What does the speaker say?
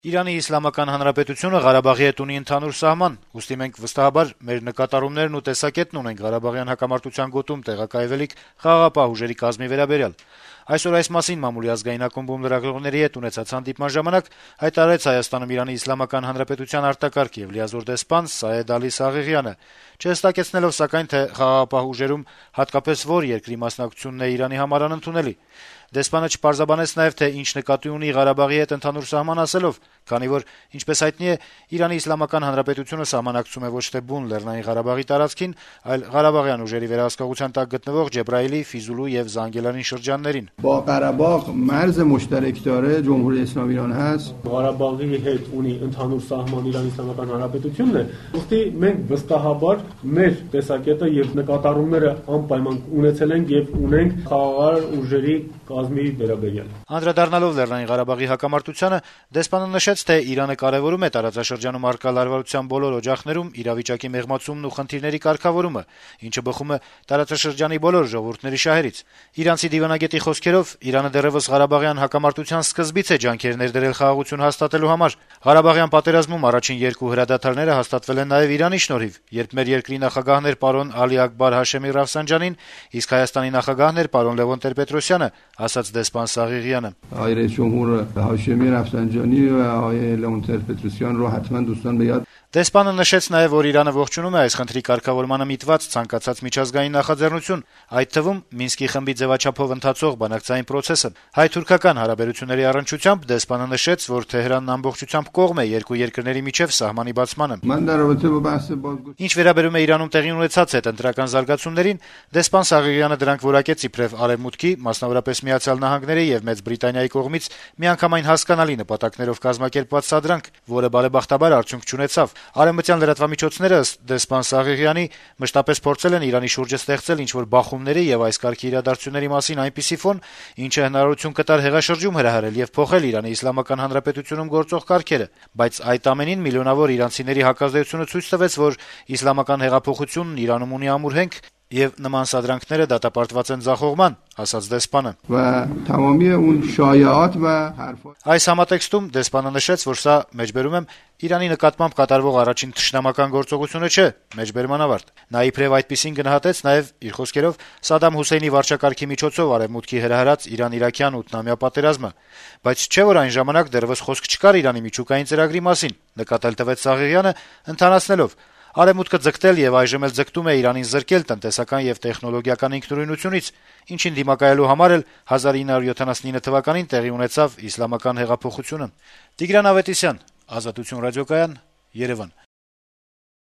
Իրանի Իսլամական Հանրապետությունը Ղարաբաղի հետ ունի ընդհանուր սահման, ուստի մենք վստահաբար մեր նկատառումներն ու տեսակետն ունենք Ղարաբաղյան հակամարտության գոտում տեղակայվելիք խաղաղապահ ուժերի կազմի վերաբերյալ։ Այսօր այս մասին մամուլի ազգային ակումբում լրագրողների հետ ունեցած հանդիպման ժամանակ հայտարարեց Հայաստանում Իրանի Իսլամական Հանրապետության արտակարգ եւ լիազոր դեսպան Սայեդ Ալի Սաղեղյանը, չհստակեցնելով սակայն թե խաղաղապահ ուժերում հատկապես որ երկրի մասնակցությունն է Իրանի համար անընդունելի։ Դեսպանը չպարզաբանեց նաեւ թե ինչ նկատի ունի Ղարաբաղի հետ ընդհանուր սահման ասելով, քանի որ, ինչպես հայտնի է, Իրանի Իսլամական Հանրապետությունը սահմանակցում է ոչ թե բուն Լեռնային Ղարաբաղի տարածքին, այլ Ղարաբաղյան ուժերի վերահսկողության տակ գտնվող Ջեբրայիլի, Ֆիզուլու եւ Զանգելանի շրջաններին։ با قره‌باغ مرز مشترک داره جمهوری اسلامی ایران هست Ղարաբաղի հետ ունի ընդհանուր սահման Իրանի Իսլամական Հանրապետությունն է, ուստի մենք վստահաբար մեր տեսակետը եւ նկատառումները անպայման ունեցել ենք եւ ունենք խաղաղ ուժերի կազմի վերաբերյալ։ Անդրադառնալով Լեռնային Ղարաբաղի հակամարտությանը, դեսպանը նշեց, թե Իրանը կարևորում է տարածաշրջանում առկա լարվածության բոլոր օջախներում իրավիճակի մեղմացումն ու խնդիրների կարգավորումը, ինչը բխում է տարածաշրջանի բոլոր ժողովուրդների շահերից։ Իրանցի դիվանագետի խոսքերով, Իրանը դեռևս Ղարաբաղյան հակամարտության սկզբից է ջանքեր ներդրել խաղաղություն հաստատելու համար։ Ղարաբաղյան պատերազմում առաջին երկու հրադադարները հաստատվել են նաեւ Իրանի շնորհիվ, երբ մեր երկրի նախագահն էր պարոն Ալի Ակբար Հաշեմի Ռաֆսանջանին, իսկ Հայաստանի նախագահն էր պարոն Լևոն Տեր-Պետրոսյանը, ասաց դեսպան Սաղեղյանը։ آقای رئیس جمهور هاشمی رفسنجانی و آقای لئون تر-پتروسیان رو حتما دوستان به یاد Դեսպանը նշեց նաեւ, որ Իրանը ողջունում է այս խնդրի կարգավորմանը միտված ցանկացած միջազգային նախաձեռնություն, այդ թվում Մինսկի խմբի ձևաչափով ընթացող բանակցային process-ը։ Հայ-թուրքական հարաբերությունների առնչությամբ դեսպանը նշեց, որ Թեհրանն ամբողջությամբ կողմ է երկու երկրների միջև սահմանի բացմանը։ من در رابطه با بحث بازگشت Ինչ վերաբերում է Իրանում տեղի ունեցած հետընտրական զարգացումներին, դեսպան Սաղեղյանը դրանք որակեց իբրև Արևմուտքի, մասնավորապես Միացյալ Նահանգների եւ Մեծ Բրիտանիայի կողմից միանգամայն հասկանալի նպատակներով կազմակերպված սադրանք, որը բարեբախտաբար արդյունք չունեցավ։ Արևմտյան լրատվամիջոցները ըստ դեսպան Սաղեղյանի մշտապես փորձել են Իրանի շուրջը ստեղծել ինչ-որ բախումների եւ այս կարգի իրադարձությունների մասին այնպիսի ֆոն, ինչը հնարավորություն կտար հեղաշրջում հրահրել եւ փոխել Իրանի Իսլամական Հանրապետությունում գործող կարգերը, բայց այդ ամենին միլիոնավոր իրանցիների հակազդեցությունը ցույց տվեց, որ իսլամական հեղափոխությունն Իրանում ունի ամուր հենք եւ նման սադրանքները դատապարտված են ձախողման, ասաց դեսպանը։ و تمامی اون شایعات و حرفات Այս համատեքստում դեսպանը նշեց, որ սա մեջբերում եմ Իրանի նկատմամբ կատարվող առաջին թշնամական գործողությունը չէ, մեջբերման ավարտ։ Նա իբրև այդպիսին գնահատեց նաեւ իր խոսքերով Սադամ Հուսեյնի վարչակարգի միջոցով արևմուտքի հրահրած Իրան-Իրաքյան 8-ամյա պատերազմը, բայց չէ որ այն ժամանակ դեռևս խոսք չկար Իրանի միջուկային ծրագրի մասին, նկատել տվեց Սաղեղյանը, ընդհանրացնելով Արևմուտքը ձգտել եւ այժմ էլ ձգտում է Իրանին զրկել տնտեսական եւ տեխնոլոգիական ինքնուրույնությունից, ինչին դիմակայելու համար էլ 1979 թվականին տեղի ունեցավ իսլամական հեղափոխությունը։ Տիգրան Ավետիսյան, Ազատություն ռադիոկայան, Երևան։